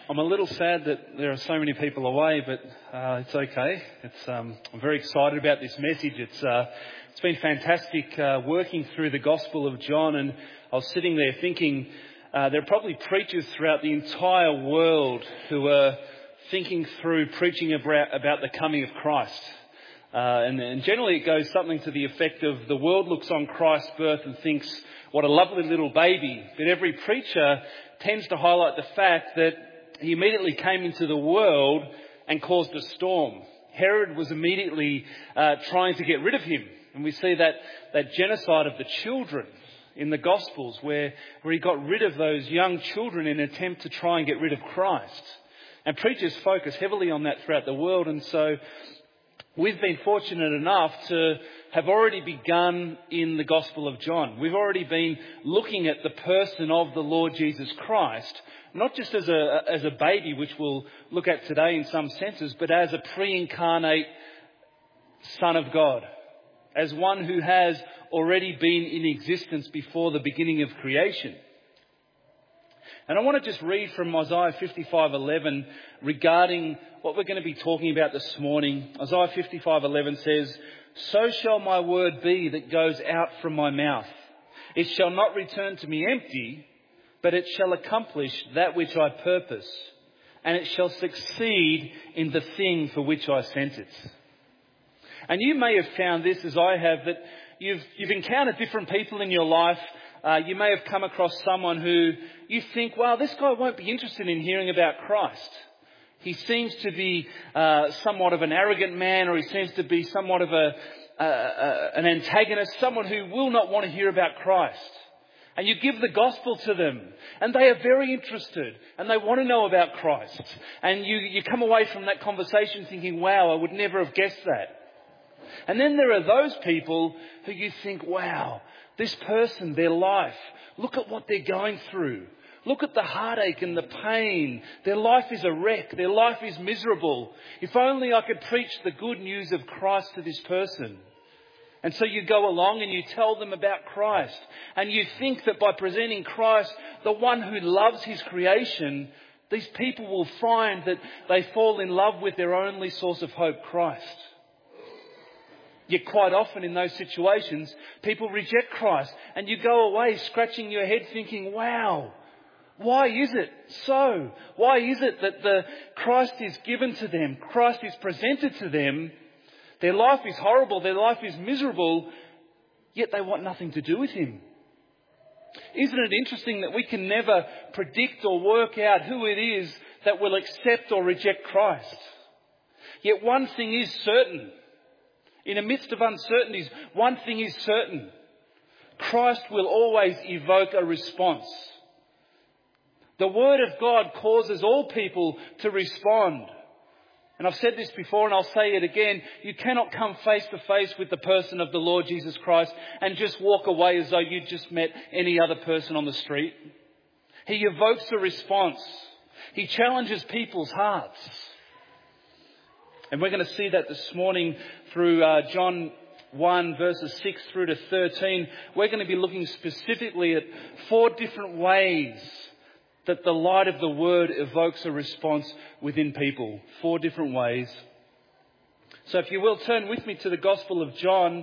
I'm a little sad that there are so many people away, but it's okay. I'm very excited about this message. It's been fantastic working through the Gospel of John, and I was sitting there thinking there are probably preachers throughout the entire world who are thinking through preaching about the coming of Christ. And generally it goes something to the effect of the world looks on Christ's birth and thinks, what a lovely little baby. But every preacher tends to highlight the fact that he immediately came into the world and caused a storm. Herod was immediately trying to get rid of him. And we see that genocide of the children in the Gospels where he got rid of those young children in an attempt to try and get rid of Christ. And preachers focus heavily on that throughout the world. And so we've been fortunate enough to have already begun in the Gospel of John. We've already been looking at the person of the Lord Jesus Christ, not just as a baby, which we'll look at today in some senses, but as a pre-incarnate Son of God, as one who has already been in existence before the beginning of creation. And I want to just read from Isaiah 55:11 regarding what we're going to be talking about this morning. Isaiah 55:11 says, "So shall my word be that goes out from my mouth. It shall not return to me empty, but it shall accomplish that which I purpose, and it shall succeed in the thing for which I sent it." And you may have found this, as I have, that you've encountered different people in your life. You may have come across someone who you think, well, this guy won't be interested in hearing about Christ. He seems to be somewhat of an arrogant man, or he seems to be somewhat of an antagonist, someone who will not want to hear about Christ. And you give the gospel to them, and they are very interested, and they want to know about Christ. And you come away from that conversation thinking, wow, I would never have guessed that. And then there are those people who you think, wow, this person, their life, look at what they're going through. Look at the heartache and the pain. Their life is a wreck. Their life is miserable. If only I could preach the good news of Christ to this person. And so you go along and you tell them about Christ. And you think that by presenting Christ, the one who loves his creation, these people will find that they fall in love with their only source of hope, Christ. Yet quite often in those situations, people reject Christ. And you go away scratching your head thinking, wow, why is it so? Why is it that the Christ is given to them, Christ is presented to them, their life is horrible, their life is miserable, yet they want nothing to do with him? Isn't it interesting that we can never predict or work out who it is that will accept or reject Christ? Yet one thing is certain. In the midst of uncertainties, one thing is certain. Christ will always evoke a response. The Word of God causes all people to respond. And I've said this before and I'll say it again. You cannot come face to face with the person of the Lord Jesus Christ and just walk away as though you just met any other person on the street. He evokes a response. He challenges people's hearts. And we're going to see that this morning through John 1 verses 6 through to 13. We're going to be looking specifically at 4 different ways that the light of the Word evokes a response within people. 4 different ways. So if you will, turn with me to the Gospel of John.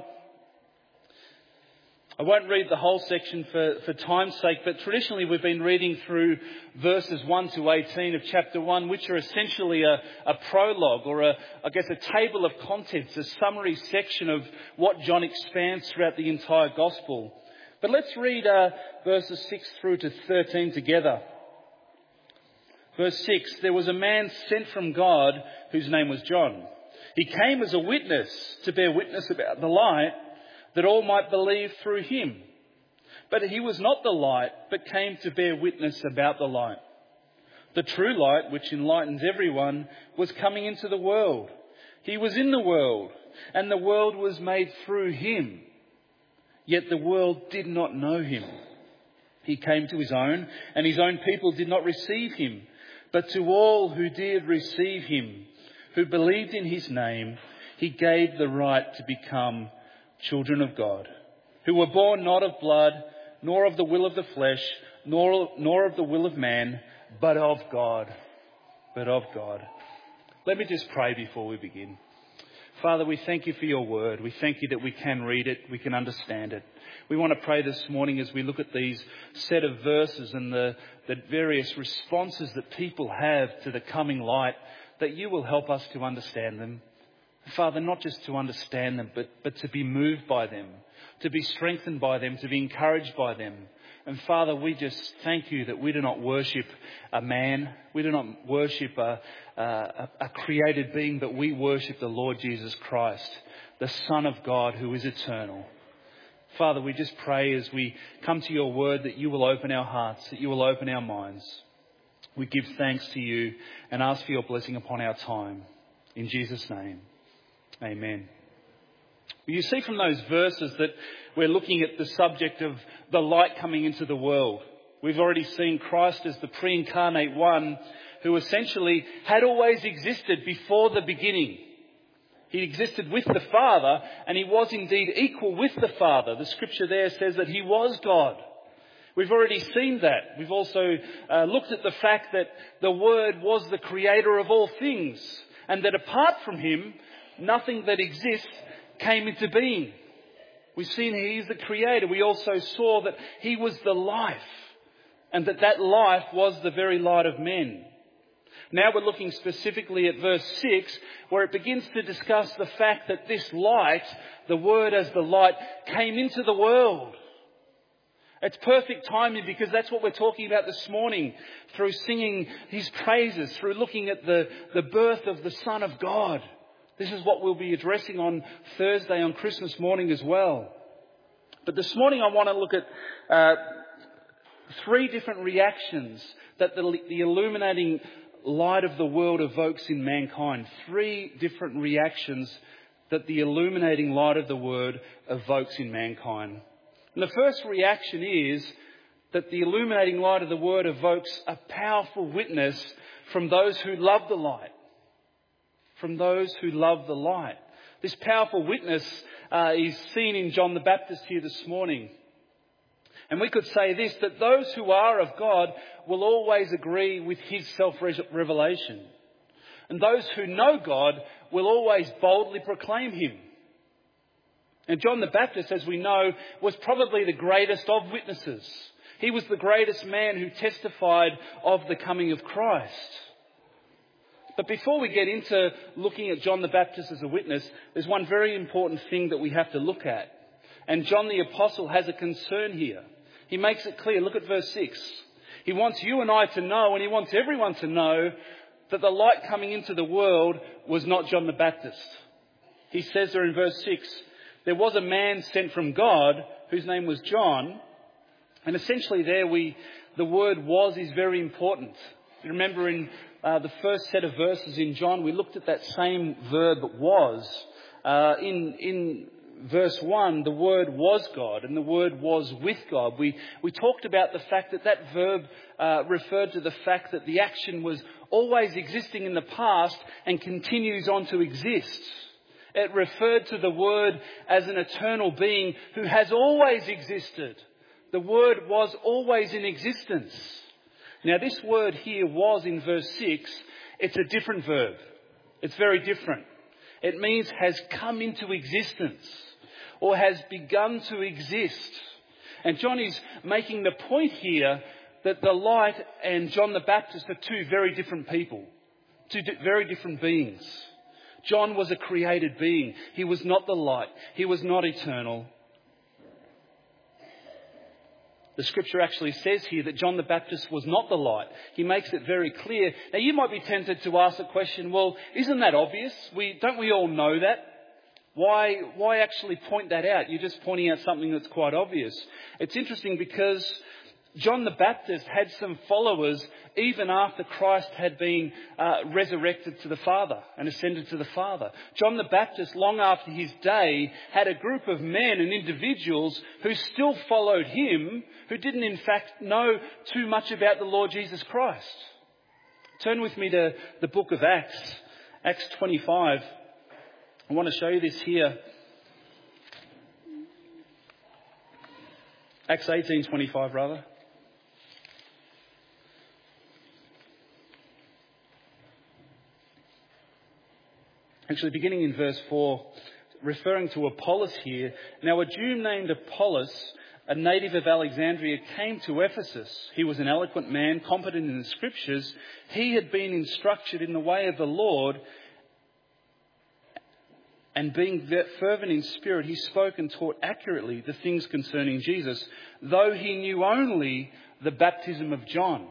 I won't read the whole section for time's sake, but traditionally we've been reading through verses 1 to 18 of chapter 1, which are essentially a prologue or a table of contents, a summary section of what John expands throughout the entire Gospel. But let's read verses 6 through to 13 together. Verse 6, "There was a man sent from God whose name was John. He came as a witness to bear witness about the light, that all might believe through him. But he was not the light, but came to bear witness about the light. The true light, which enlightens everyone, was coming into the world. He was in the world, and the world was made through him. Yet the world did not know him. He came to his own, and his own people did not receive him. But to all who did receive him, who believed in his name, he gave the right to become children of God, who were born not of blood, nor of the will of the flesh, nor of the will of man, but of God. but of God. Let me just pray before we begin. Father, we thank you for your word. We thank you that we can read it, we can understand it. We want to pray this morning as we look at these set of verses and the various responses that people have to the coming light, that you will help us to understand them. Father, not just to understand them, but to be moved by them, to be strengthened by them, to be encouraged by them. And Father, we just thank you that we do not worship a man. We do not worship a created being, but we worship the Lord Jesus Christ, the Son of God who is eternal. Father, we just pray as we come to your word that you will open our hearts, that you will open our minds. We give thanks to you and ask for your blessing upon our time. In Jesus' name, amen. You see from those verses that we're looking at the subject of the light coming into the world. We've already seen Christ as the pre-incarnate one who essentially had always existed before the beginning. He existed with the Father, and he was indeed equal with the Father. The scripture there says that he was God. We've already seen that. We've also looked at the fact that the Word was the creator of all things, and that apart from him, nothing that exists came into being. We've seen he is the creator. We also saw that he was the life, and that life was the very light of men. Now we're looking specifically at verse 6, where it begins to discuss the fact that this light, the Word as the light, came into the world. It's perfect timing because that's what we're talking about this morning, through singing his praises, through looking at the birth of the Son of God. This is what we'll be addressing on Thursday, on Christmas morning as well. But this morning I want to look at three different reactions that the illuminating light of the world evokes in mankind. Three different reactions that the illuminating light of the Word evokes in mankind. And the first reaction is that the illuminating light of the Word evokes a powerful witness from those who love the light. From those who love the light. This powerful witness is seen in John the Baptist here this morning. And we could say this, that those who are of God will always agree with his self-revelation. And those who know God will always boldly proclaim him. And John the Baptist, as we know, was probably the greatest of witnesses. He was the greatest man who testified of the coming of Christ. But before we get into looking at John the Baptist as a witness, there's one very important thing that we have to look at. And John the Apostle has a concern here. He makes it clear. Look at verse 6. He wants you and I to know, and he wants everyone to know, that the light coming into the world was not John the Baptist. He says there in verse 6, there was a man sent from God whose name was John. And essentially there the word was is very important. You remember in the first set of verses in John, we looked at that same verb was. In verse 1, the Word was God and the Word was with God. We talked about the fact that verb referred to the fact that the action was always existing in the past and continues on to exist. It referred to the Word as an eternal being who has always existed. The Word was always in existence. Now this word here was in verse 6, it's a different verb. It's very different. It means has come into existence or has begun to exist. And John is making the point here that the light and John the Baptist are two very different people, two very different beings. John was a created being. He was not the light. He was not eternal. The scripture actually says here that John the Baptist was not the light. He makes it very clear. Now you might be tempted to ask the question, well, isn't that obvious? Don't we all know that? Why actually point that out? You're just pointing out something that's quite obvious. It's interesting because John the Baptist had some followers even after Christ had been resurrected to the Father and ascended to the Father. John the Baptist, long after his day, had a group of men and individuals who still followed him, who didn't in fact know too much about the Lord Jesus Christ. Turn with me to the book of Acts, Acts 25. I want to show you this here. Acts 18:25 rather. Actually, beginning in verse 4, referring to Apollos here. Now, a Jew named Apollos, a native of Alexandria, came to Ephesus. He was an eloquent man, competent in the scriptures. He had been instructed in the way of the Lord, and being fervent in spirit, he spoke and taught accurately the things concerning Jesus, though he knew only the baptism of John.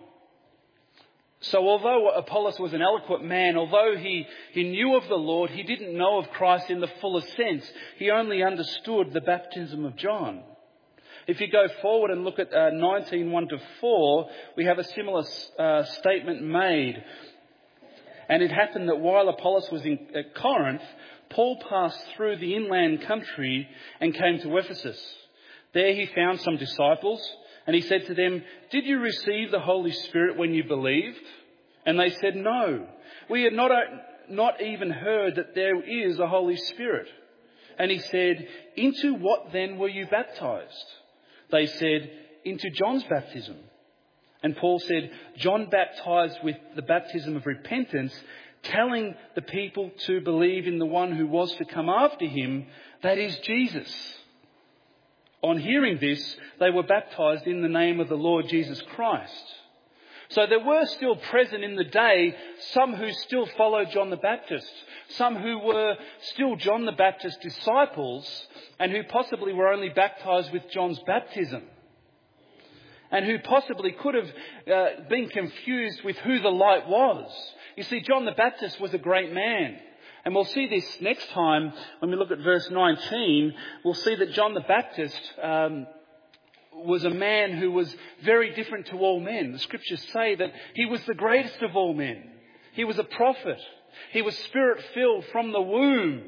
So although Apollos was an eloquent man, although he knew of the Lord, he didn't know of Christ in the fullest sense. He only understood the baptism of John. If you go forward and look at 19:1-4, we have a similar statement made. And it happened that while Apollos was at Corinth, Paul passed through the inland country and came to Ephesus. There he found some disciples, and he said to them, "Did you receive the Holy Spirit when you believed?" And they said, "No. We had not even heard that there is a Holy Spirit." And he said, "Into what then were you baptized?" They said, "Into John's baptism." And Paul said, "John baptized with the baptism of repentance, telling the people to believe in the one who was to come after him, that is Jesus." On hearing this, they were baptized in the name of the Lord Jesus Christ. So there were still present in the day some who still followed John the Baptist, some who were still John the Baptist's disciples, and who possibly were only baptized with John's baptism, and who possibly could have been confused with who the light was. You see, John the Baptist was a great man. And we'll see this next time when we look at verse 19. We'll see that John the Baptist was a man who was very different to all men. The scriptures say that he was the greatest of all men. He was a prophet. He was spirit-filled from the womb.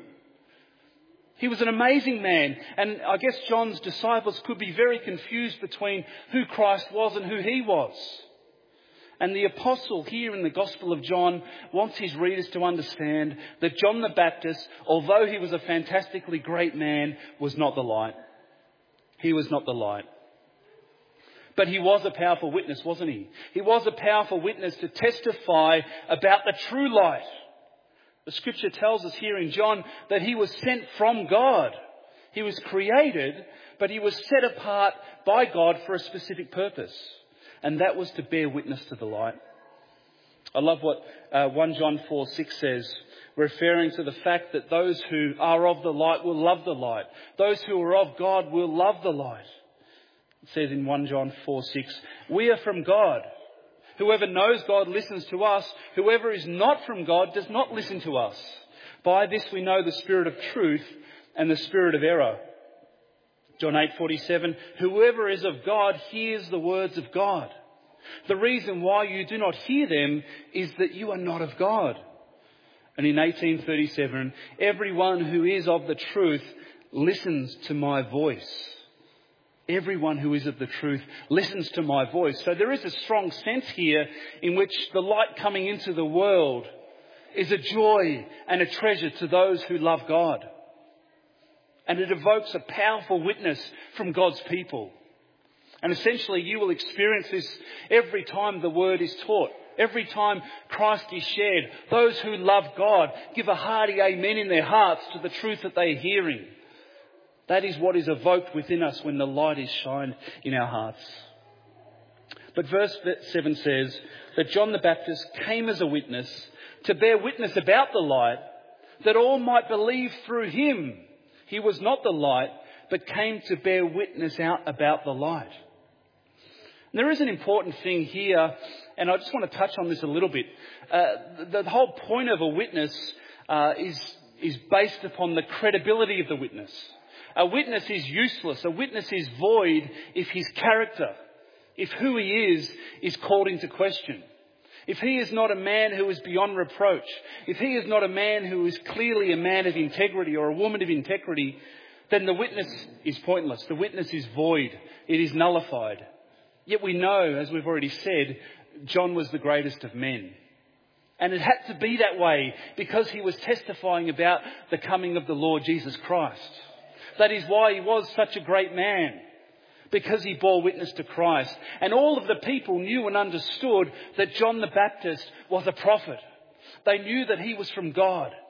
He was an amazing man. And I guess John's disciples could be very confused between who Christ was and who he was. And the apostle here in the Gospel of John wants his readers to understand that John the Baptist, although he was a fantastically great man, was not the light. He was not the light. But he was a powerful witness, wasn't he? He was a powerful witness to testify about the true light. The scripture tells us here in John that he was sent from God. He was created, but he was set apart by God for a specific purpose. And that was to bear witness to the light. I love what 1 John 4:6 says, referring to the fact that those who are of the light will love the light. Those who are of God will love the light. It says in 1 John 4:6, "We are from God. Whoever knows God listens to us. Whoever is not from God does not listen to us. By this we know the spirit of truth and the spirit of error." John 8:47, "Whoever is of God hears the words of God. The reason why you do not hear them is that you are not of God." And in 18:37, "Everyone who is of the truth listens to my voice." Everyone who is of the truth listens to my voice. So there is a strong sense here in which the light coming into the world is a joy and a treasure to those who love God. And it evokes a powerful witness from God's people. And essentially you will experience this every time the word is taught. Every time Christ is shared. Those who love God give a hearty amen in their hearts to the truth that they are hearing. That is what is evoked within us when the light is shined in our hearts. But verse 7 says that John the Baptist came as a witness to bear witness about the light, that all might believe through him. He was not the light, but came to bear witness out about the light. And there is an important thing here, and I just want to touch on this a little bit. The whole point of a witness is based upon the credibility of the witness. A witness is useless. A witness is void if his character, if who he is called into question. If he is not a man who is beyond reproach, if he is not a man who is clearly a man of integrity or a woman of integrity, then the witness is pointless. The witness is void. It is nullified. Yet we know, as we've already said, John was the greatest of men. And it had to be that way because he was testifying about the coming of the Lord Jesus Christ. That is why he was such a great man. Because he bore witness to Christ. And all of the people knew and understood that John the Baptist was a prophet. They knew that he was from God.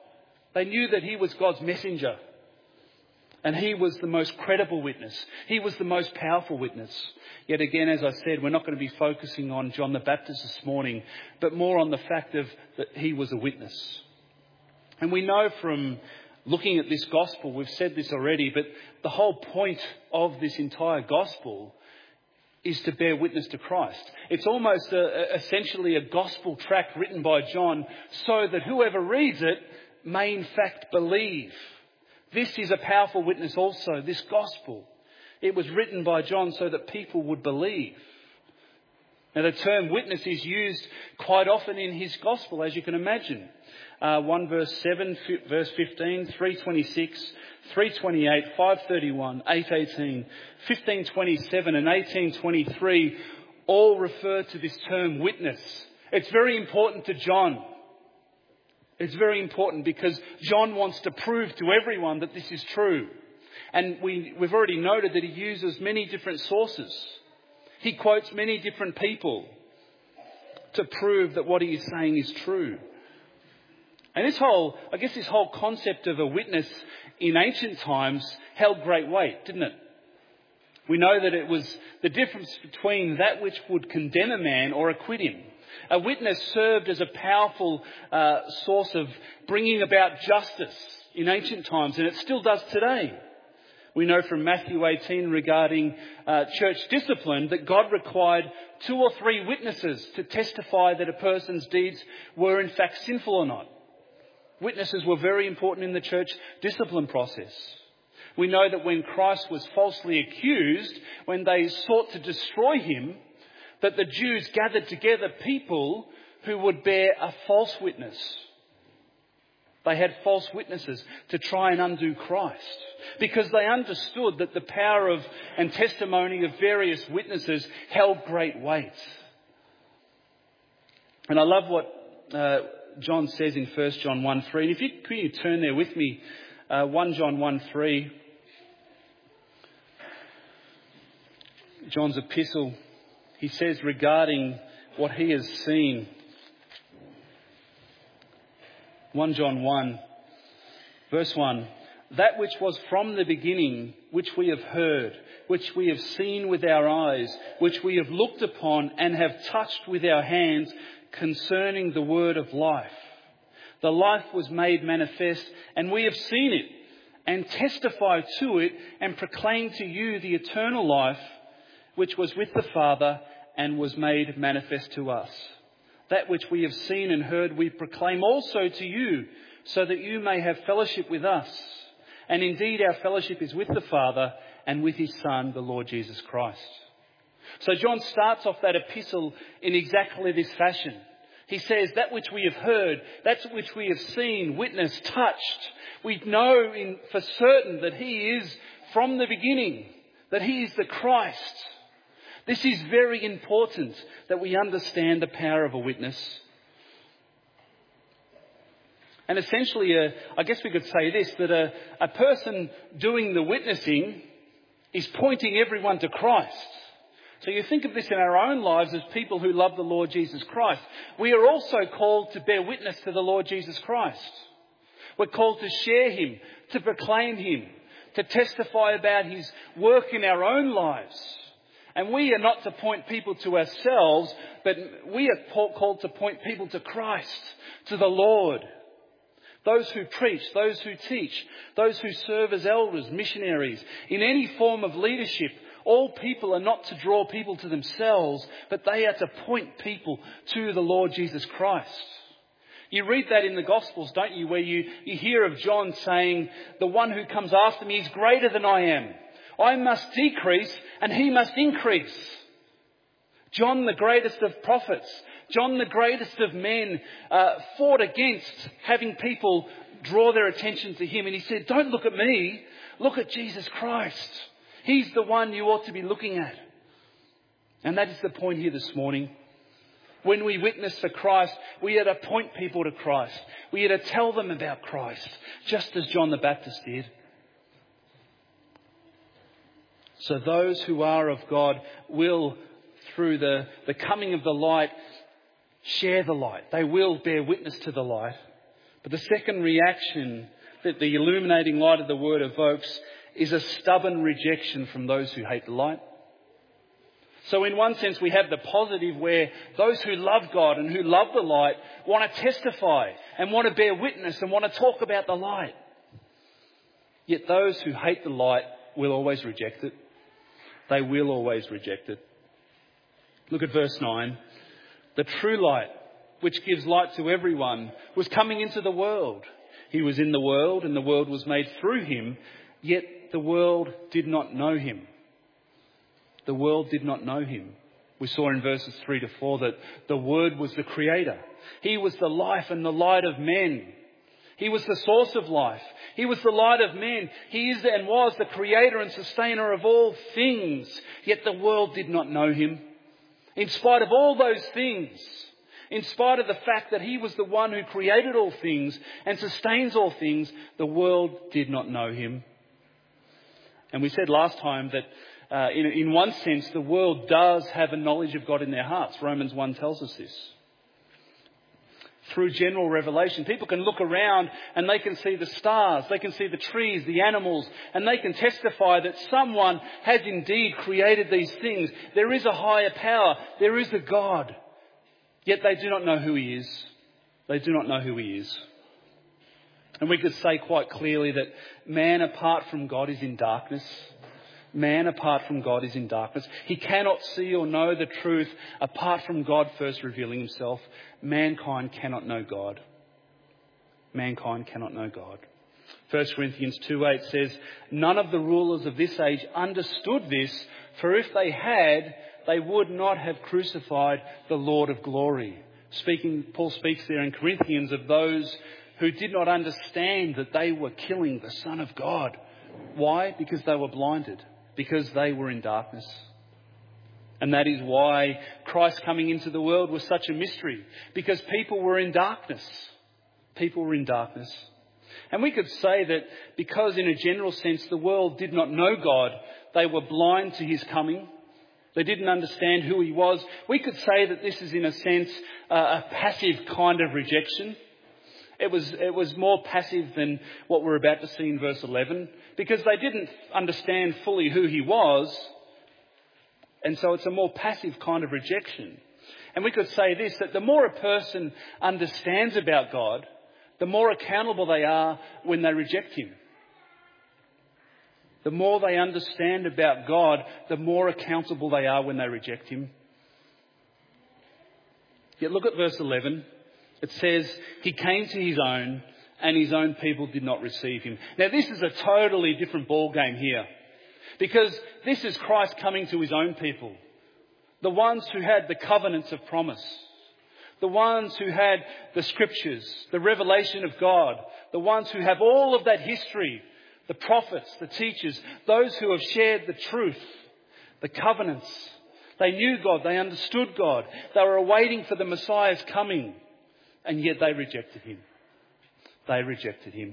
They knew that he was God's messenger. And he was the most credible witness. He was the most powerful witness. Yet again, as I said, we're not going to be focusing on John the Baptist this morning, but more on the fact of that he was a witness. And we know from looking at this gospel, we've said this already, but the whole point of this entire gospel is to bear witness to Christ. It's almost essentially a gospel tract written by John so that whoever reads it may in fact believe. This is a powerful witness also, this gospel. It was written by John so that people would believe. Now the term witness is used quite often in his gospel, as you can imagine. 1 verse 7, verse 15, 326, 328, 531, 818, 1527 and 1823 all refer to this term witness. It's very important to John. It's very important because John wants to prove to everyone that this is true. And we've already noted that he uses many different sources. He quotes many different people to prove that what he is saying is true. And this whole concept of a witness in ancient times held great weight, didn't it? We know that it was the difference between that which would condemn a man or acquit him. A witness served as a powerful source of bringing about justice in ancient times, and it still does today. We know from Matthew 18 regarding church discipline that God required 2 or 3 witnesses to testify that a person's deeds were in fact sinful or not. Witnesses were very important in the church discipline process. We know that when Christ was falsely accused, when they sought to destroy him, that the Jews gathered together people who would bear a false witness. They had false witnesses to try and undo Christ because they understood that the power of and testimony of various witnesses held great weight. And I love what John says in 1 John 1:3. And if you turn there with me, 1 John 1:3, John's epistle. He says regarding what he has seen, 1 John 1, verse 1, that which was from the beginning, which we have heard, which we have seen with our eyes, which we have looked upon and have touched with our hands concerning the word of life. The life was made manifest, and we have seen it and testify to it and proclaim to you the eternal life which was with the Father and was made manifest to us. That which we have seen and heard we proclaim also to you, so that you may have fellowship with us. And indeed our fellowship is with the Father and with his Son, the Lord Jesus Christ. So John starts off that epistle in exactly this fashion. He says, that which we have heard, that which we have seen, witnessed, touched, we know for certain that he is from the beginning, that he is the Christ. This is very important that we understand the power of a witness. And essentially, I guess we could say this, that a person doing the witnessing is pointing everyone to Christ. So you think of this in our own lives as people who love the Lord Jesus Christ. We are also called to bear witness to the Lord Jesus Christ. We're called to share him, to proclaim him, to testify about his work in our own lives. And we are not to point people to ourselves, but we are called to point people to Christ, to the Lord. Those who preach, those who teach, those who serve as elders, missionaries, in any form of leadership, all people are not to draw people to themselves, but they are to point people to the Lord Jesus Christ. You read that in the Gospels, don't you, where you hear of John saying, the one who comes after me is greater than I am. I must decrease and he must increase. John, the greatest of prophets, John, the greatest of men, fought against having people draw their attention to him. And he said, don't look at me, look at Jesus Christ. He's the one you ought to be looking at. And that is the point here this morning. When we witness for Christ, we are to point people to Christ. We are to tell them about Christ, just as John the Baptist did. So those who are of God will, through the coming of the light, share the light. They will bear witness to the light. But the second reaction that the illuminating light of the Word evokes is a stubborn rejection from those who hate the light. So in one sense, we have the positive where those who love God and who love the light want to testify and want to bear witness and want to talk about the light. Yet those who hate the light will always reject it. They will always reject it. Look at verse 9. The true light, which gives light to everyone, was coming into the world. He was in the world, and the world was made through him, yet the world did not know him. The world did not know him. We saw in verses 3 to 4 that the Word was the Creator. He was the life and the light of men. He was the source of life. He was the light of men. He is and was the Creator and Sustainer of all things. Yet the world did not know him. In spite of all those things, in spite of the fact that he was the one who created all things and sustains all things, the world did not know him. And we said last time that in one sense, the world does have a knowledge of God in their hearts. Romans 1 tells us this. Through general revelation, people can look around and they can see the stars, they can see the trees, the animals, and they can testify that someone has indeed created these things. There is a higher power. There is a God. Yet they do not know who he is. They do not know who he is. And we could say quite clearly that man apart from God is in darkness. Man apart from God is in darkness. He cannot see or know the truth apart from God first revealing himself. Mankind cannot know God. Mankind cannot know God. 1 Corinthians 2:8 says, none of the rulers of this age understood this, for if they had, they would not have crucified the Lord of glory. Paul speaks there in Corinthians of those who did not understand that they were killing the Son of God. Why? Because they were blinded. Because they were in darkness. And that is why Christ coming into the world was such a mystery. Because people were in darkness. People were in darkness. And we could say that because in a general sense the world did not know God, they were blind to his coming. They didn't understand who he was. We could say that this is in a sense a passive kind of rejection. It was more passive than what we're about to see in verse 11, because they didn't understand fully who he was. And so it's a more passive kind of rejection. And we could say this, that the more a person understands about God, the more accountable they are when they reject him. The more they understand about God, the more accountable they are when they reject him. Yet look at verse 11. It says, he came to his own and his own people did not receive him. Now this is a totally different ballgame here. Because this is Christ coming to his own people. The ones who had the covenants of promise. The ones who had the scriptures, the revelation of God. The ones who have all of that history. The prophets, the teachers, those who have shared the truth, the covenants. They knew God, they understood God. They were awaiting for the Messiah's coming. And yet they rejected him. They rejected him.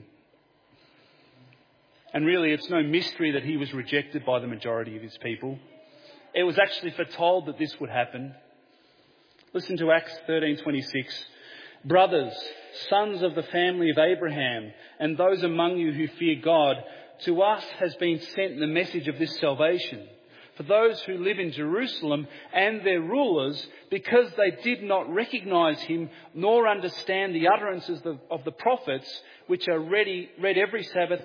And really it's no mystery that he was rejected by the majority of his people. It was actually foretold that this would happen. Listen to Acts 13:26. Brothers, sons of the family of Abraham, and those among you who fear God, to us has been sent the message of this salvation. For those who live in Jerusalem and their rulers, because they did not recognize him nor understand the utterances of the prophets, which are read every Sabbath,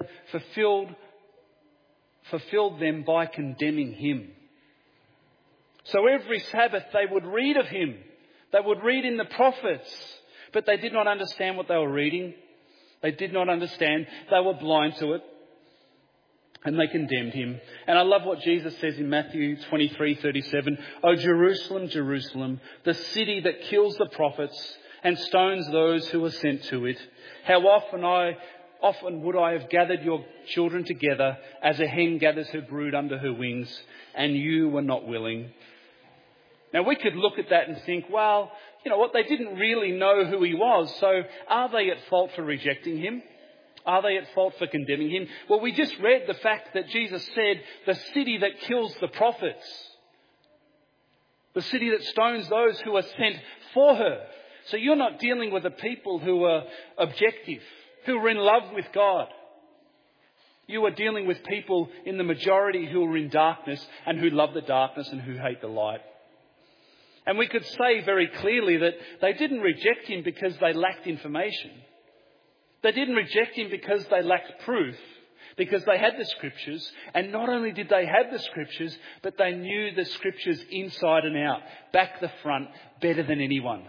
fulfilled them by condemning him. So every Sabbath they would read of him. They would read in the prophets, but they did not understand what they were reading. They did not understand. They were blind to it. And they condemned him. And I love what Jesus says in Matthew 23:37. O Jerusalem, Jerusalem, the city that kills the prophets and stones those who are sent to it. How often would I have gathered your children together as a hen gathers her brood under her wings, and you were not willing. Now we could look at that and think, well, you know what, they didn't really know who he was. So are they at fault for rejecting him? Are they at fault for condemning him? Well, we just read the fact that Jesus said, the city that kills the prophets. The city that stones those who are sent for her. So you're not dealing with a people who are objective, who are in love with God. You are dealing with people in the majority who are in darkness and who love the darkness and who hate the light. And we could say very clearly that they didn't reject him because they lacked information. They didn't reject him because they lacked proof, because they had the scriptures. And not only did they have the scriptures, but they knew the scriptures inside and out, back to front, better than anyone.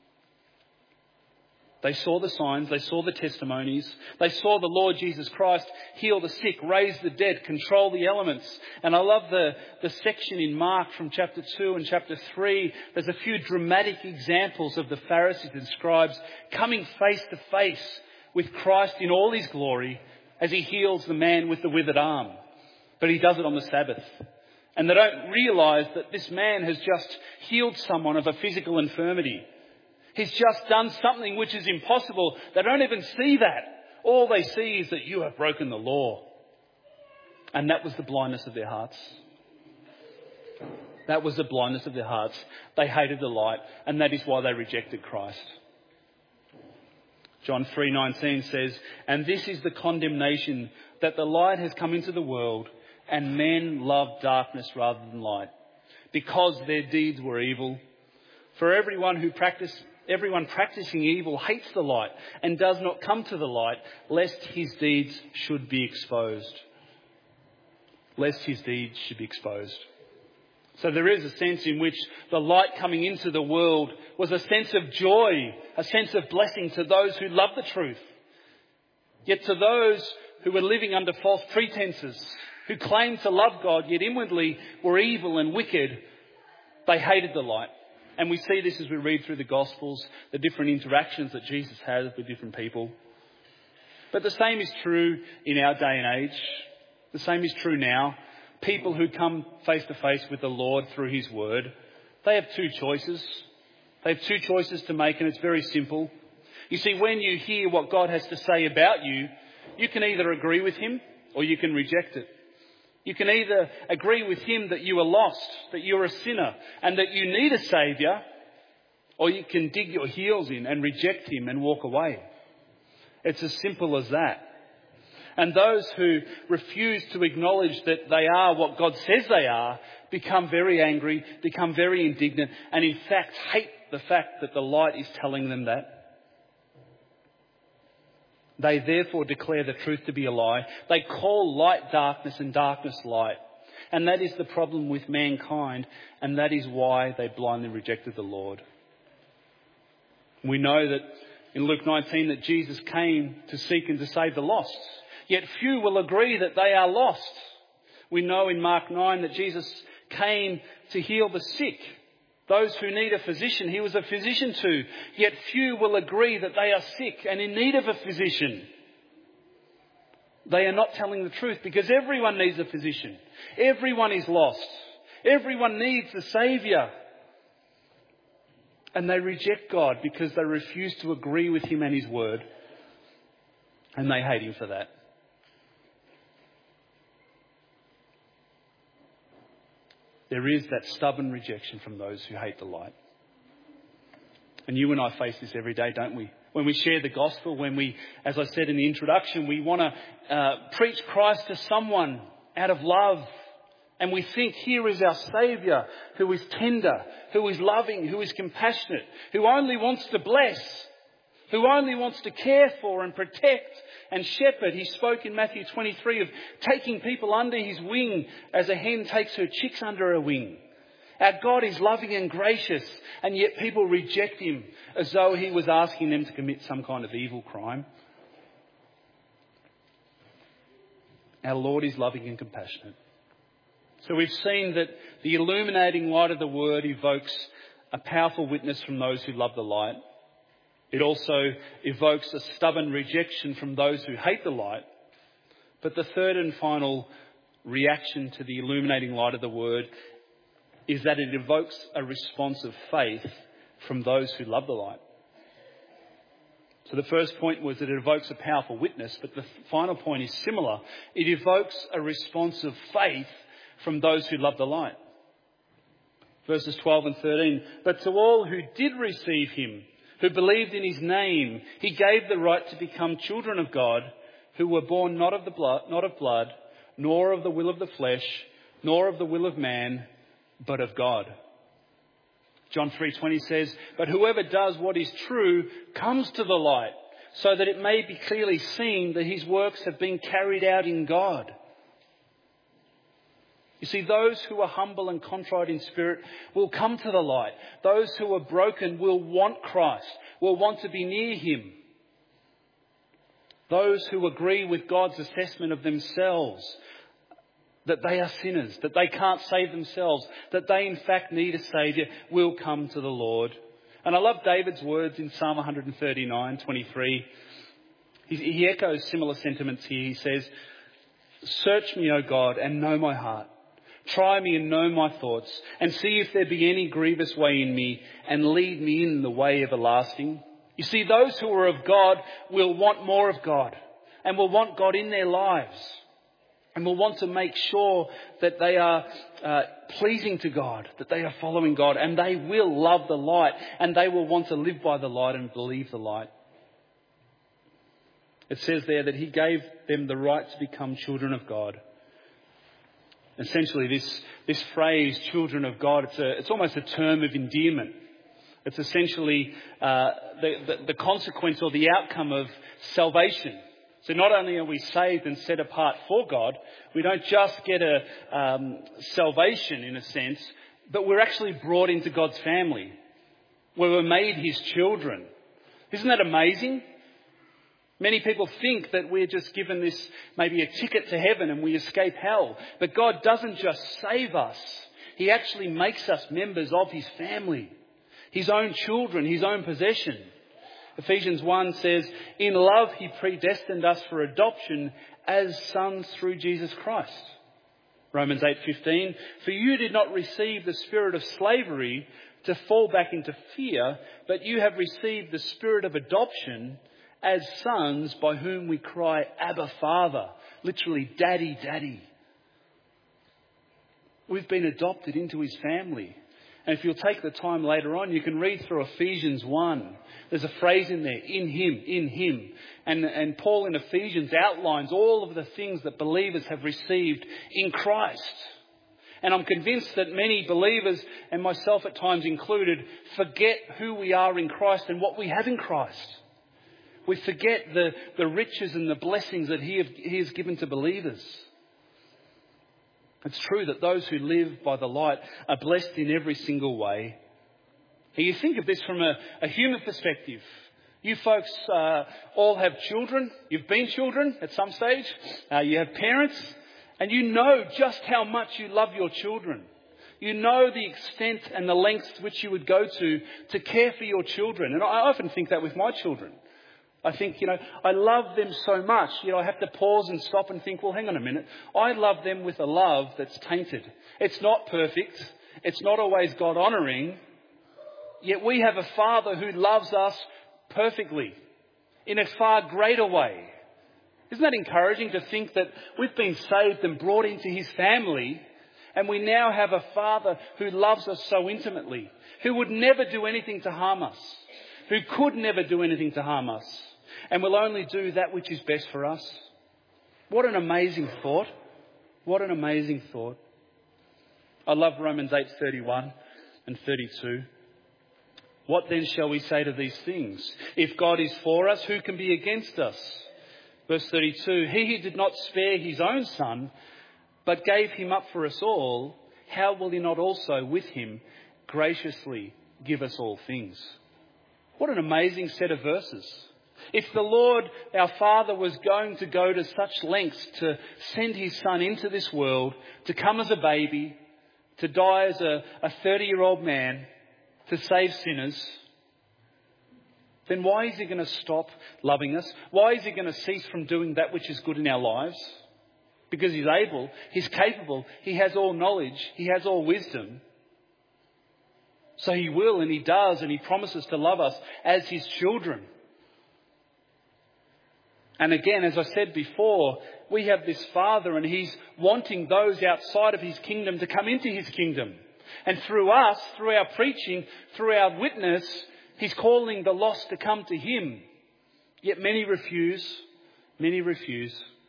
They saw the signs, they saw the testimonies, they saw the Lord Jesus Christ heal the sick, raise the dead, control the elements. And I love the section in Mark from chapter 2 and chapter 3. There's a few dramatic examples of the Pharisees and scribes coming face to face with Christ in all his glory as he heals the man with the withered arm. But he does it on the Sabbath. And they don't realise that this man has just healed someone of a physical infirmity. He's just done something which is impossible. They don't even see that. All they see is that you have broken the law. And that was the blindness of their hearts. That was the blindness of their hearts. They hated the light, and that is why they rejected Christ. John 3:19 says, "And this is the condemnation, that the light has come into the world, and men love darkness rather than light, because their deeds were evil. For everyone practicing evil hates the light and does not come to the light, lest his deeds should be exposed." Lest his deeds should be exposed. So there is a sense in which the light coming into the world was a sense of joy, a sense of blessing to those who love the truth. Yet to those who were living under false pretenses, who claimed to love God, yet inwardly were evil and wicked, they hated the light. And we see this as we read through the Gospels, the different interactions that Jesus has with different people. But the same is true in our day and age. The same is true now. People who come face to face with the Lord through his word, they have two choices. They have two choices to make, and it's very simple. You see, when you hear what God has to say about you, you can either agree with him or you can reject it. You can either agree with him that you are lost, that you're a sinner, and that you need a saviour, or you can dig your heels in and reject him and walk away. It's as simple as that. And those who refuse to acknowledge that they are what God says they are become very angry, become very indignant, and in fact hate the fact that the light is telling them that. They therefore declare the truth to be a lie. They call light darkness and darkness light. And that is the problem with mankind, and that is why they blindly rejected the Lord. We know that in Luke 19 that Jesus came to seek and to save the lost. Yet few will agree that they are lost. We know in Mark 9 that Jesus came to heal the sick. Those who need a physician, he was a physician too. Yet few will agree that they are sick and in need of a physician. They are not telling the truth, because everyone needs a physician. Everyone is lost. Everyone needs a saviour. And they reject God because they refuse to agree with him and his word. And they hate him for that. There is that stubborn rejection from those who hate the light. And you and I face this every day, don't we? When we share the gospel, when we, as I said in the introduction, we want to preach Christ to someone out of love. And we think, here is our saviour, who is tender, who is loving, who is compassionate, who only wants to bless, who only wants to care for and protect and shepherd. He spoke in Matthew 23 of taking people under his wing as a hen takes her chicks under her wing. Our God is loving and gracious, and yet people reject him as though he was asking them to commit some kind of evil crime. Our Lord is loving and compassionate. So we've seen that the illuminating light of the word evokes a powerful witness from those who love the light. It also evokes a stubborn rejection from those who hate the light. But the third and final reaction to the illuminating light of the word is that it evokes a response of faith from those who love the light. So the first point was that it evokes a powerful witness, but the final point is similar. It evokes a response of faith from those who love the light. Verses 12 and 13. But to all who did receive him, who believed in his name, he gave the right to become children of God, who were born not of blood, nor of the will of the flesh, nor of the will of man, but of God. John 3:20 says, "But whoever does what is true comes to the light, so that it may be clearly seen that his works have been carried out in God." You see, those who are humble and contrite in spirit will come to the light. Those who are broken will want Christ, will want to be near him. Those who agree with God's assessment of themselves, that they are sinners, that they can't save themselves, that they in fact need a Saviour, will come to the Lord. And I love David's words in Psalm 139:23. He echoes similar sentiments here. He says, "Search me, O God, and know my heart. Try me and know my thoughts, and see if there be any grievous way in me, and lead me in the way everlasting." You see, those who are of God will want more of God, and will want God in their lives, and will want to make sure that they are pleasing to God, that they are following God, and they will love the light, and they will want to live by the light and believe the light. It says there that he gave them the right to become children of God. Essentially, this phrase, children of God, it's almost a term of endearment. It's essentially the consequence or the outcome of salvation. So not only are we saved and set apart for God, we don't just get a salvation in a sense, but we're actually brought into God's family, where we're made his children. Isn't that amazing? Many people think that we're just given this, maybe a ticket to heaven and we escape hell. But God doesn't just save us. He actually makes us members of his family, his own children, his own possession. Ephesians 1 says, "In love he predestined us for adoption as sons through Jesus Christ." Romans 8:15, "For you did not receive the spirit of slavery to fall back into fear, but you have received the spirit of adoption as sons, by whom we cry, Abba, Father." Literally, Daddy, Daddy. We've been adopted into his family. And if you'll take the time later on, you can read through Ephesians 1. There's a phrase in there, in him, in him. And Paul in Ephesians outlines all of the things that believers have received in Christ. And I'm convinced that many believers, and myself at times included, forget who we are in Christ and what we have in Christ. We forget the riches and the blessings that he has given to believers. It's true that those who live by the light are blessed in every single way. And you think of this from a human perspective. You folks all have children. You've been children at some stage. You have parents. And you know just how much you love your children. You know the extent and the lengths which you would go to care for your children. And I often think that with my children. I think, I love them so much. I have to pause and stop and think, well, hang on a minute. I love them with a love that's tainted. It's not perfect. It's not always God-honouring. Yet we have a Father who loves us perfectly in a far greater way. Isn't that encouraging to think that we've been saved and brought into his family, and we now have a Father who loves us so intimately, who would never do anything to harm us, who could never do anything to harm us, and will only do that which is best for us? What an amazing thought. What an amazing thought. I love Romans 8:31 and 32. "What then shall we say to these things? If God is for us, who can be against us?" Verse 32, "He who did not spare his own son, but gave him up for us all, how will he not also with him graciously give us all things?" What an amazing set of verses. If the Lord, our Father, was going to go to such lengths to send his Son into this world, to come as a baby, to die as a 30-year-old man, to save sinners, then why is he going to stop loving us? Why is he going to cease from doing that which is good in our lives? Because he's able, he's capable, he has all knowledge, he has all wisdom. So he will, and he does, and he promises to love us as his children. And again, as I said before, we have this Father, and he's wanting those outside of his kingdom to come into his kingdom. And through us, through our preaching, through our witness, He's calling the lost to come to him. Yet many refuse. Many refuse.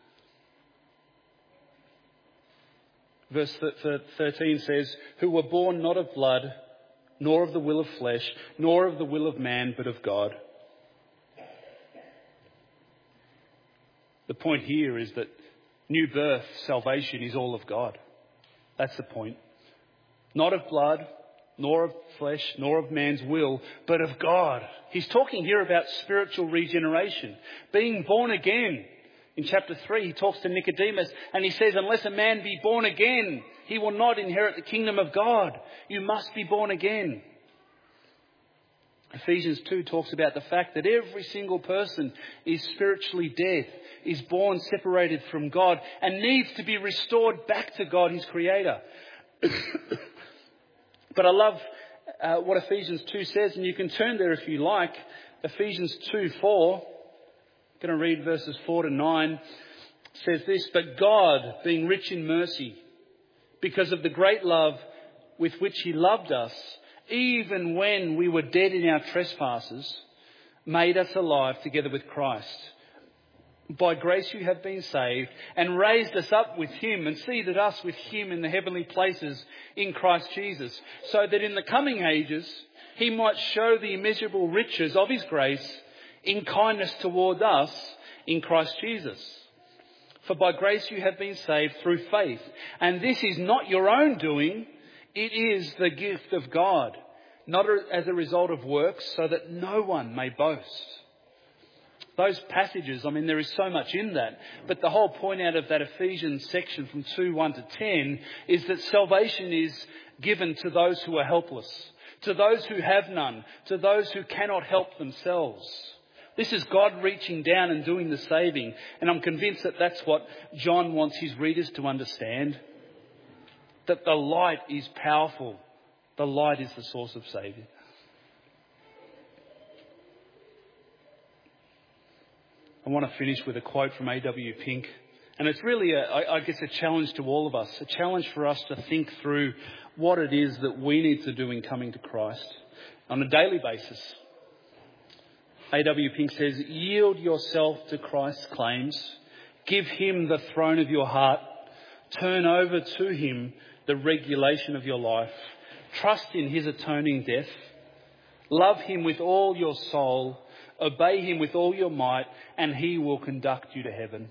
Verse 13 says, who were born not of blood, nor of the will of flesh, nor of the will of man, but of God. The point here is that new birth, salvation, is all of God. That's the point. Not of blood, nor of flesh, nor of man's will, but of God. He's talking here about spiritual regeneration, being born again. In chapter 3, he talks to Nicodemus and he says, unless a man be born again, he will not inherit the kingdom of God. You must be born again. Ephesians 2 talks about the fact that every single person is spiritually dead, is born separated from God and needs to be restored back to God, his creator. But I love what Ephesians 2 says, and you can turn there if you like. Ephesians 2:4. I'm going to read verses 4 to 9. Says this, but God, being rich in mercy, because of the great love with which he loved us, even when we were dead in our trespasses, made us alive together with Christ. By grace you have been saved, and raised us up with him and seated us with him in the heavenly places in Christ Jesus, so that in the coming ages he might show the immeasurable riches of his grace in kindness toward us in Christ Jesus. For by grace you have been saved through faith, and this is not your own doing, it is the gift of God, not as a result of works, so that no one may boast. Those passages, there is so much in that. But the whole point out of that Ephesians section from 2:1 to 10 is that salvation is given to those who are helpless, to those who have none, to those who cannot help themselves. This is God reaching down and doing the saving. And I'm convinced that that's what John wants his readers to understand. That the light is powerful. The light is the source of saving. I want to finish with a quote from A.W. Pink. And it's really, I guess, a challenge to all of us. A challenge for us to think through what it is that we need to do in coming to Christ on a daily basis. A.W. Pink says, yield yourself to Christ's claims. Give him the throne of your heart. Turn over to him the regulation of your life. Trust in his atoning death. Love him with all your soul. Obey him with all your might, and he will conduct you to heaven.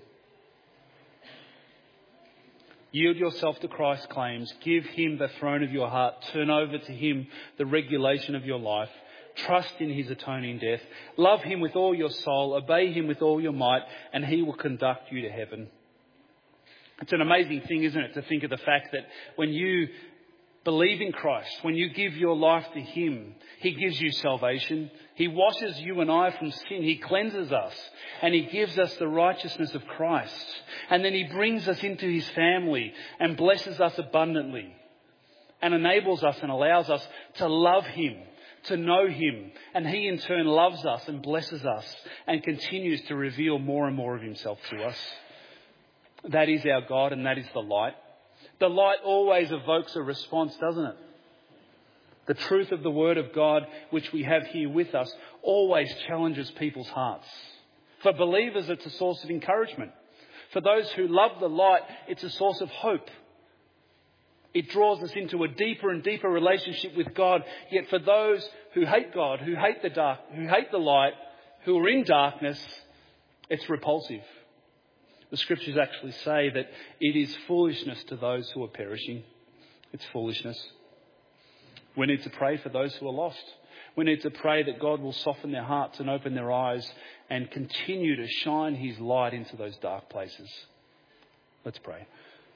Yield yourself to Christ's claims. Give him the throne of your heart. Turn over to him the regulation of your life. Trust in his atoning death. Love him with all your soul. Obey him with all your might, and he will conduct you to heaven. It's an amazing thing, isn't it, to think of the fact that when you believe in Christ, when you give your life to him, he gives you salvation. He washes you and I from sin. He cleanses us, and he gives us the righteousness of Christ. And then he brings us into his family and blesses us abundantly and enables us and allows us to love him, to know him. And he in turn loves us and blesses us and continues to reveal more and more of himself to us. That is our God, and that is the light. The light always evokes a response, doesn't it? The truth of the Word of God, which we have here with us, always challenges people's hearts. For believers, it's a source of encouragement. For those who love the light, it's a source of hope. It draws us into a deeper and deeper relationship with God. Yet for those who hate God, who hate the dark, who hate the light, who are in darkness, it's repulsive. The scriptures actually say that it is foolishness to those who are perishing. It's foolishness. We need to pray for those who are lost. We need to pray that God will soften their hearts and open their eyes and continue to shine his light into those dark places. Let's pray.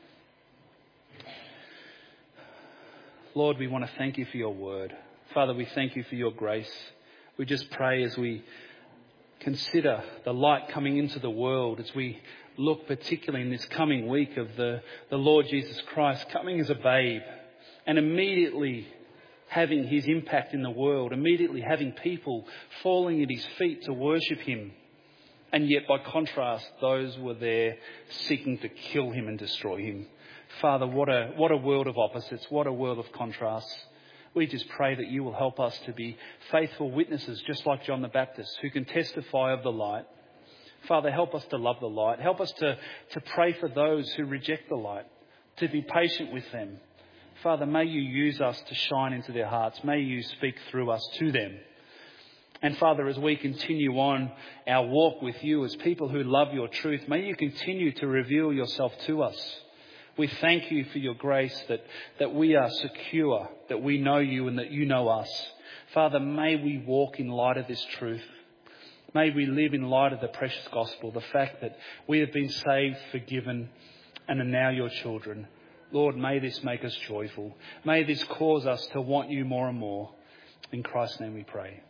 Lord, we want to thank you for your word. Father, we thank you for your grace. We just pray as we consider the light coming into the world, as we look particularly in this coming week of the Lord Jesus Christ coming as a babe and immediately having his impact in the world, immediately having people falling at his feet to worship him. And yet, by contrast, those were there seeking to kill him and destroy him. Father, what a world of opposites, what a world of contrasts. We just pray that you will help us to be faithful witnesses, just like John the Baptist, who can testify of the light. Father, help us to love the light. Help us to pray for those who reject the light, to be patient with them. Father, may you use us to shine into their hearts. May you speak through us to them. And Father, as we continue on our walk with you as people who love your truth, may you continue to reveal yourself to us. We thank you for your grace that we are secure, that we know you and that you know us. Father, may we walk in light of this truth. May we live in light of the precious gospel, the fact that we have been saved, forgiven, and are now your children. Lord, may this make us joyful. May this cause us to want you more and more. In Christ's name we pray.